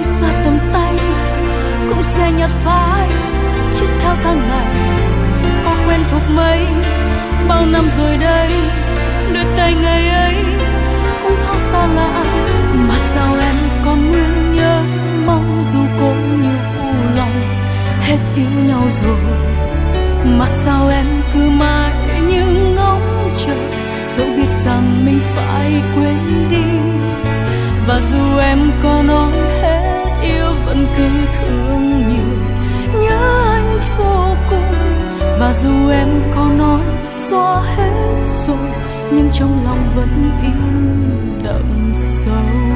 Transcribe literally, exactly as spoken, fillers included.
xa tầm tay cũng sẽ nhạt phai chết theo tháng ngày. Có quen thuộc mấy bao năm rồi đây, đôi tay ngày ấy cũng khá xa lạ, mà sao em còn nguyên nhớ mong dù có nhiều u lòng hết yêu nhau rồi. Mà sao em cứ mãi như ngóng chờ, dẫu biết rằng mình phải quên đi. Và dù em có nói hết yêu vẫn cứ thương nhiều, nhớ anh vô cùng. Và dù em có nói xóa hết rồi, nhưng trong lòng vẫn in đậm sâu.